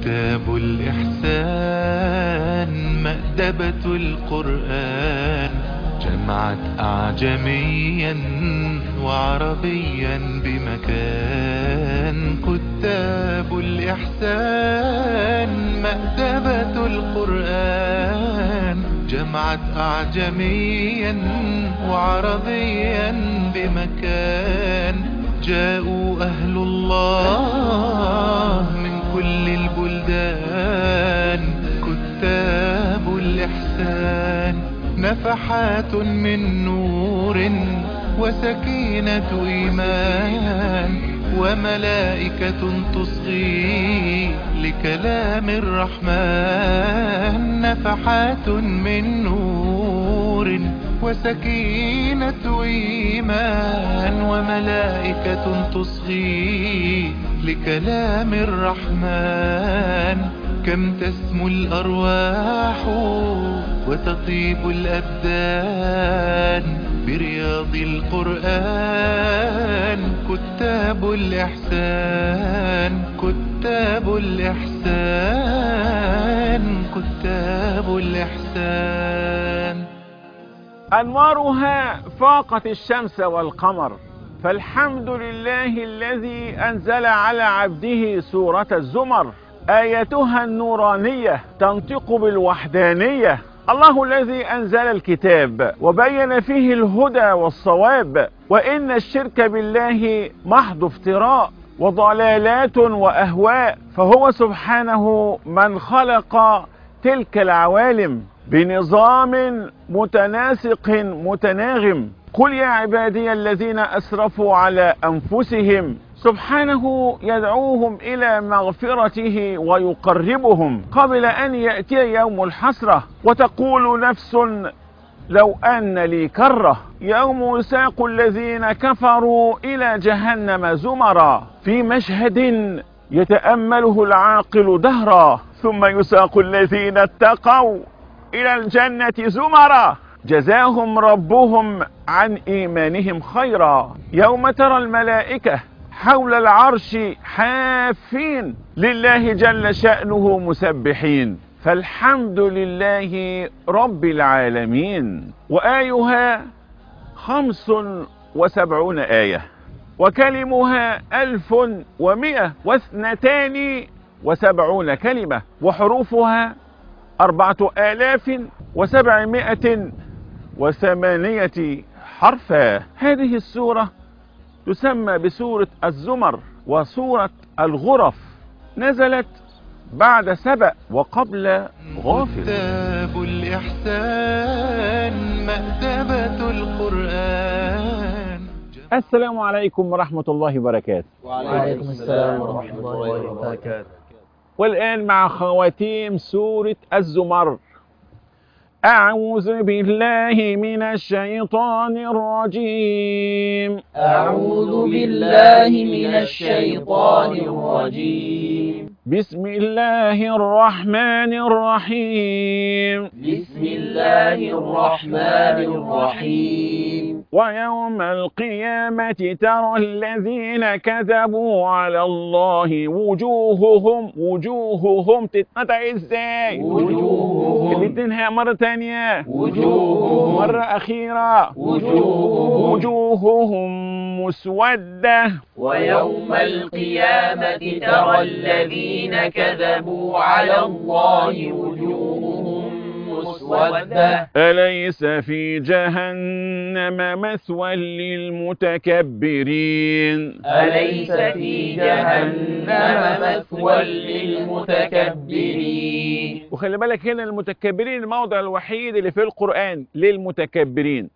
كتاب الإحسان مأدبة القرآن، جمعت أعجميا وعربيا بمكان. كتاب الإحسان مأدبة القرآن، جمعت أعجميا وعربيا بمكان. جاءوا أهل الله من كل البلدان، كتاب الإحسان نفحات من نور وسكينة إيمان، وملائكة تصغي لكلام الرحمن. نفحات من نور وسكينة إيمان، وملائكة تصغي لكلام الرحمن. كم تسمو الأرواح وتطيب الأبدان برياض القرآن. كتاب الإحسان، كتاب الإحسان، كتاب الإحسان. أنوارها فاقت الشمس والقمر، فالحمد لله الذي أنزل على عبده سورة الزمر. آياتها النورانية تنطق بالوحدانية. الله الذي أنزل الكتاب وبين فيه الهدى والصواب، وإن الشرك بالله محض افتراء وضلالات وأهواء، فهو سبحانه من خلق تلك العوالم بنظام متناسق متناغم. قل يا عبادي الذين أسرفوا على أنفسهم، سبحانه يدعوهم إلى مغفرته ويقربهم قبل أن يأتي يوم الحسرة. وتقول نفس لو أن لي كرة، يوم يساق الذين كفروا إلى جهنم زمرا، في مشهد يتأمله العاقل دهرا، ثم يساق الذين اتقوا إلى الجنة زمرا، جزاهم ربهم عن إيمانهم خيرا. يوم ترى الملائكة حول العرش حافين لله جل شأنه مسبحين. فالحمد لله رب العالمين. وآيها 75 آية، وكلمها 1172 كلمة، وحروفها 4708 حرفا. هذه السورة تسمى بسورة الزمر وسورة الغرف، نزلت بعد سبأ وقبل غافر. كتاب الإحسان مأدبة القرآن. السلام عليكم ورحمة الله وبركاته. وعليكم السلام ورحمة الله وبركاته. والآن مع خواتيم سورة الزمر. أعوذ بالله من الشيطان الرجيم. أعوذ بالله من الشيطان الرجيم. بسم الله الرحمن الرحيم. بسم الله الرحمن الرحيم. ويوم القيامة ترى الذين كذبوا على الله وجوههم تتنطق ازاي؟ وجوههم. اللي تنهى مرة تانية. وجوههم. مرة أخيرة. وجوههم مسودة. ويوم القيامة ترى الذين كذبوا على الله وجوههم مسودة. أليس في جهنم مثوى للمتكبرين؟ أليس في جهنم مثوى للمتكبرين. وخلي بالك هنا المتكبرين الموضع الوحيد اللي في القرآن للمتكبرين.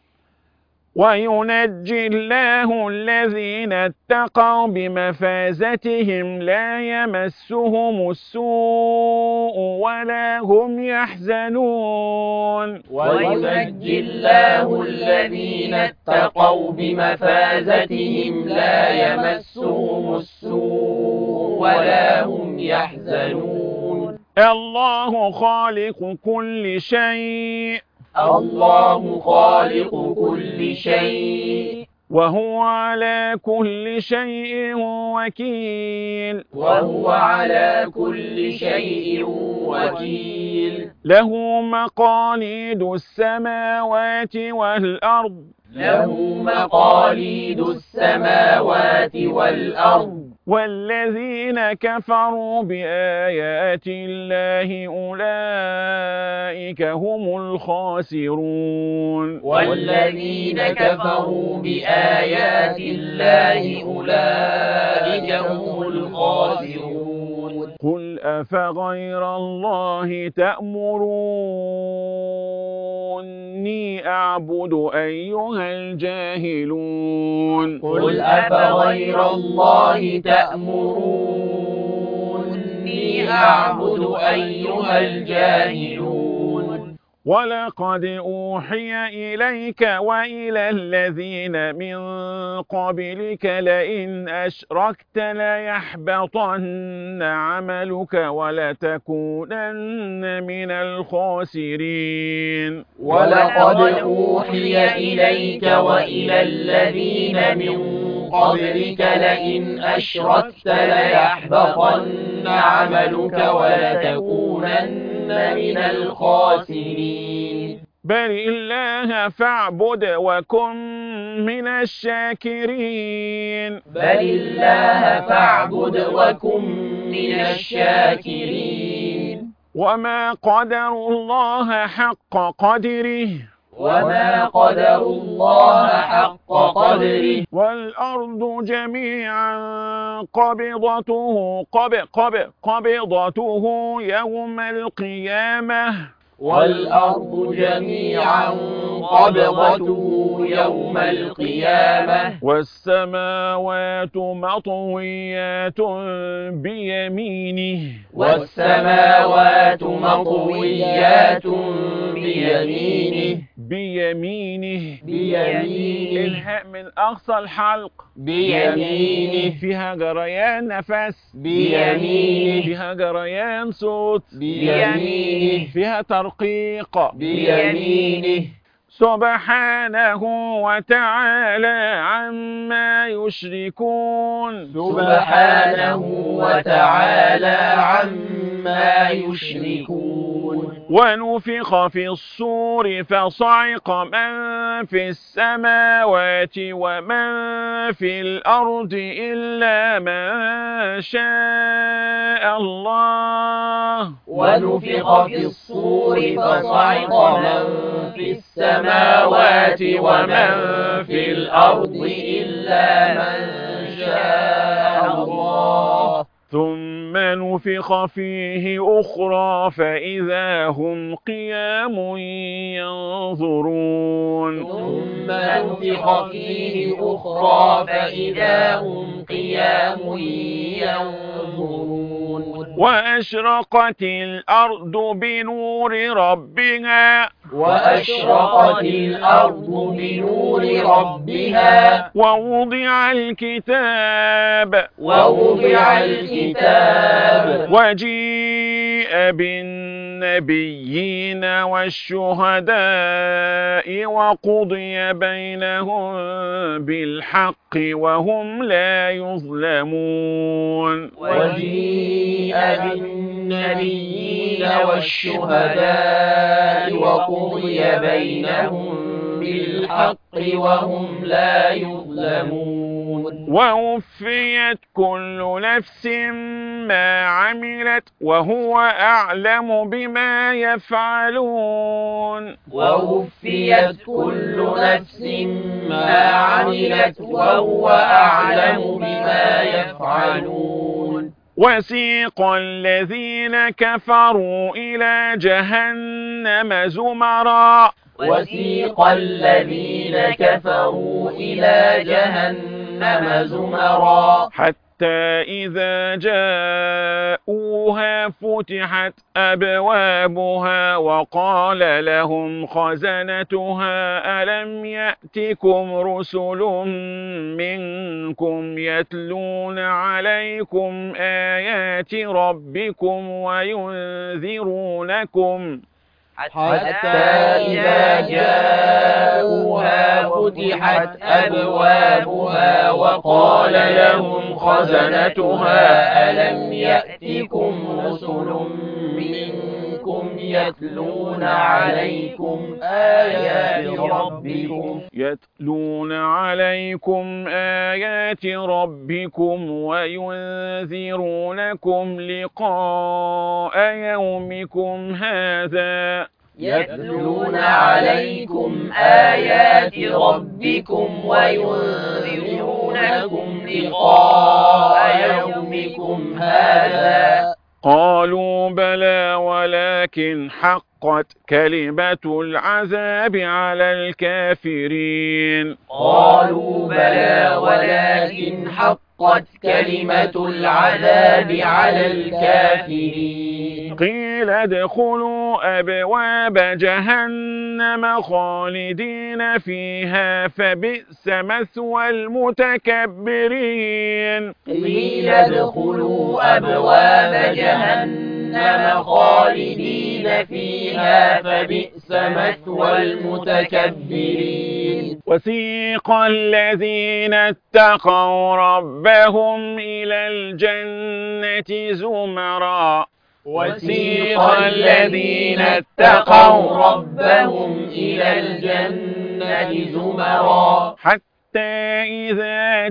وينجي الله الذين اتقوا بمفازتهم لا يمسهم السوء ولا هم يحزنون. وينجي الله الذين اتقوا بمفازتهم لا يمسهم السوء ولا هم يحزنون. الله خالق كل شيء. الله خالق كل شيء. وهو على كل شيء وكيل وهو على كل شيء وكيل له مقاليد السماوات والأرض له مقاليد السماوات والأرض والذين كفروا بآيات الله أولئك هم الخاسرون والذين كفروا بآيات الله أولئك هم الخاسرون قل أفغير الله تأمروني أعبد أيها الجاهلون قل أفغير الله تأمروني أعبد أيها الجاهلون ولقد أوحي إليك وإلى الذين من قبلك لئن أشركت ليحبطن عملك ولتكونن من الخاسرين ولقد أوحي إليك وإلى الذين من قبلك لئن أشركت ليحبطن عملك ولتكونن من الخاسرين بل الله فاعبد وكن من الشاكرين بل الله فاعبد وكن من الشاكرين وما قدروا الله حق قدره وما قدر الله حق قدره والأرض جميعا قبضته يوم القيامة والأرض جميعا قبضته يوم القيامة والسماوات مطويات بيمينه والسماوات مطويات بيمينه الهاء من أقصى الحلق بيمينه فيها جريان نفس بيمينه فيها جريان صوت بيمينه فيها ترقيق بيمينه سبحانه وتعالى عما يشركون سبحانه وتعالى عما يشركون ونفخ في الصور فصعق من في السماوات ومن في الأرض إلا من شاء الله ونفخ في الصور فصعق من في السماوات ومن في الأرض إلا من شاء الله ثم نفخ فيه أخرى فإذا هم قيام ينظرون ثم نفخ فيه أخرى فإذا هم قيام ينظرون وأشرقت الأرض بنور ربها وأشرقت الأرض بنور ربها ووضع الكتاب وجيء بالنبيين والشهداء وقضي بينهم بالحق وهم لا يظلمون وجيء بالنبيين والشهداء وقضي بينهم بالحق وهم لا يظلمون ووفيت كل نفس ما عملت وهو أعلم بما يفعلون ووفيت كل نفس ما عملت وهو أعلم بما يفعلون وسيق الذين كفروا إلى جهنم زمرا وسيق الذين كفروا إلى جهنم زمرا حتى إذا جاءوها فتحت أبوابها وقال لهم خزنتها ألم يأتكم رسل منكم يتلون عليكم آيات ربكم وينذرونكم حتى إذا جاءوها فتحت أبوابها وقال لهم خزنتها ألم يأتكم رسل منكم يتلون عليكم آيات ربكم وينذرونكم لقاء يومكم هذا يتلون عليكم آيات ربكم وينذرونكم لقاء يومكم هذا قالوا بلى ولكن حقت كلمة العذاب على الكافرين قالوا بلى ولكن حقت كلمة العذاب على الكافرين قيل ادخلوا أبواب جهنم خالدين فيها فبئس مثوى المتكبرين قيل ادخلوا أبواب جهنم خالدين فيها فبئس مثوى المتكبرين وسيق الذين اتقوا ربهم إلى الجنة زمرا وسيق الذين اتقوا ربهم إلى الجنة زمرا حتى إذا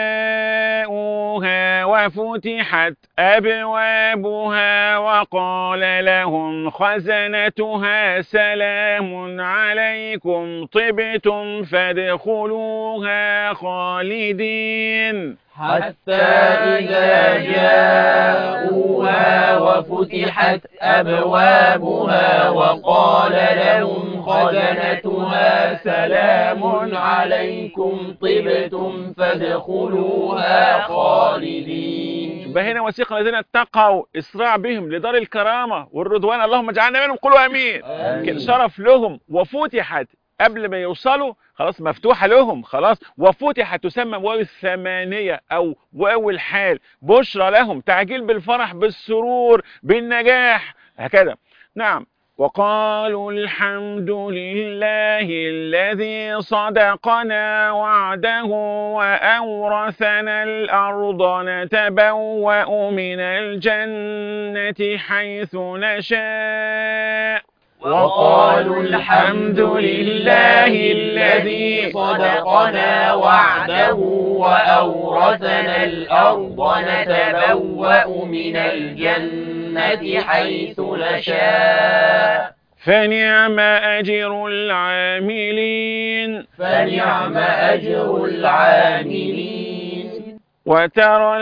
جاءوها وفتحت أبوابها وقال لهم خزنتها سلام عليكم طبتم فادخلوها خالدين حتى إذا جاءوها وفتحت أبوابها وقال لهم خزنتها سلام عليكم طبتم فادخلوها خالدين. فهنا وسيق الذين اتقوا إسراع بهم لدار الكرامة والرضوان، اللهم اجعلنا منهم، قولوا أمين. كان شرف لهم. وفتحت قبل ما يوصلوا خلاص مفتوحة لهم خلاص. وفتحت تسمى واو الثمانية أو واو الحال، بشرى لهم، تعجيل بالفرح بالسرور بالنجاح هكذا. نعم. وقالوا الحمد لله الذي صدقنا وعده وأورثنا الأرض نتبوأ من الجنة حيث نشاء. وقالوا الحمد لله الذي صدقنا وعده وأورثنا الأرض نتبوأ من الجنة حيث نشاء. فنعم أجر العاملين. فنعم أجر العاملين. وترى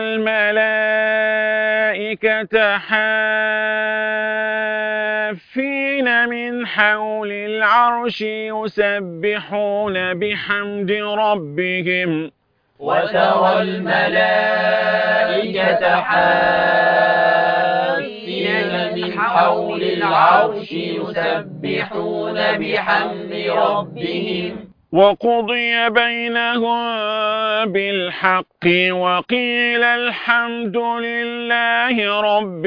الملائكة حافين من حول العرش يسبحون بحمد ربهم. وترى الملائكة حافين من حول العرش يسبحون بحمد ربهم. وقضي بينهم بالحق وقيل الحمد لله رب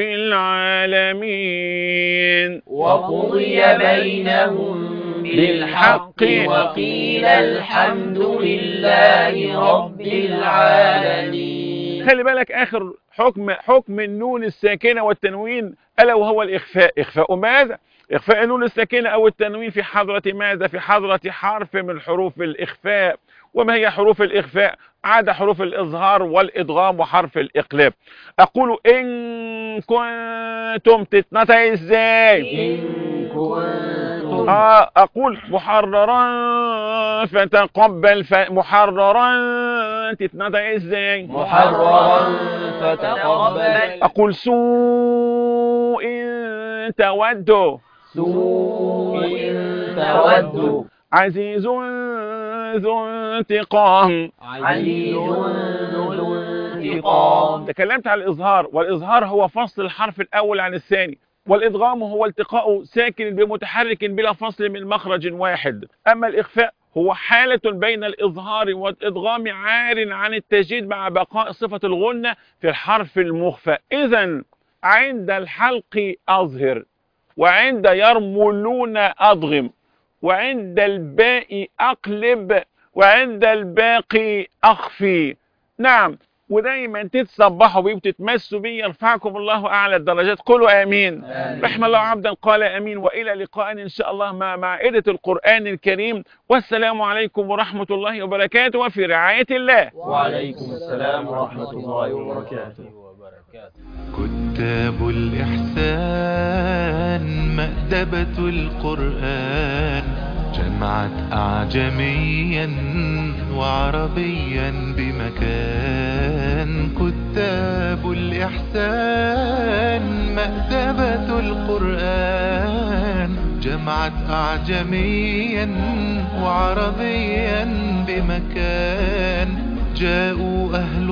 العالمين. وقضي بينهم بالحق وقيل الحمد لله رب العالمين. خلي بالك آخر حكم النون الساكنة والتنوين ألا وهو الإخفاء. إخفاء ماذا؟ إخفاء النون الساكنة أو التنوين في حضرة ماذا؟ في حضرة حرف من حروف الإخفاء. وما هي حروف الإخفاء؟ عدا حروف الإظهار والإدغام وحرف الإقلاب. أقول إن كنتم تتنطق إزاي؟ إن كنتم. أقول محررا فتقبل. محررا تتنطق إزاي؟ محررا فتقبل. أقول سوء تود. سوء تود. عزيز ذو انتقام. عزيز ذو انتقام. تكلمت عن الإظهار، والإظهار هو فصل الحرف الأول عن الثاني، والإدغام هو التقاء ساكن بمتحرك بلا فصل من مخرج واحد. أما الإخفاء هو حالة بين الإظهار والإدغام عار عن التجديد مع بقاء صفة الغنة في الحرف المخفى. إذن عند الحلق أظهر، وعند يرملون أضغم، وعند الباء أقلب، وعند الباقي أخفي. نعم، ودايما تتصبحوا بيه وتتمسوا بيه، يرفعكم الله أعلى الدرجات. قولوا آمين. رحم الله عبدا قال آمين. وإلى لقاء إن شاء الله مع مائدة القرآن الكريم، والسلام عليكم ورحمة الله وبركاته، وفي رعاية الله. وعليكم السلام ورحمة الله وبركاته. كتاب الإحسان مأدبة القرآن، جمعت أعجميا وعربيا بمكان. كتاب الإحسان مأدبة القرآن، جمعت أعجميا وعربيا بمكان. جاءوا أهل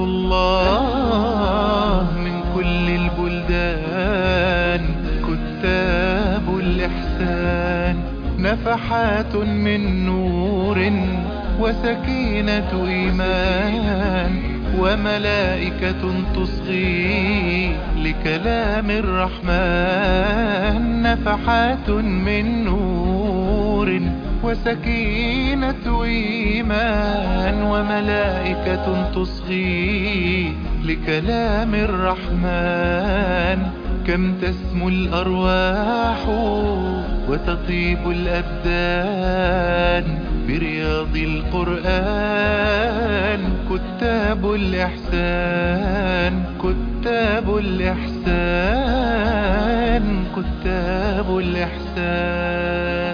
الله من كل البلدان، كتاب الإحسان نفحات من نور وسكينة إيمان، وملائكة تصغي لكلام الرحمن. نفحات من نور وسكينة إيمان، وملائكة تصغي لكلام الرحمن. كم تسمو الأرواح وتطيب الأبدان برياض القرآن. كتاب الإحسان، كتاب الإحسان، كتاب الإحسان.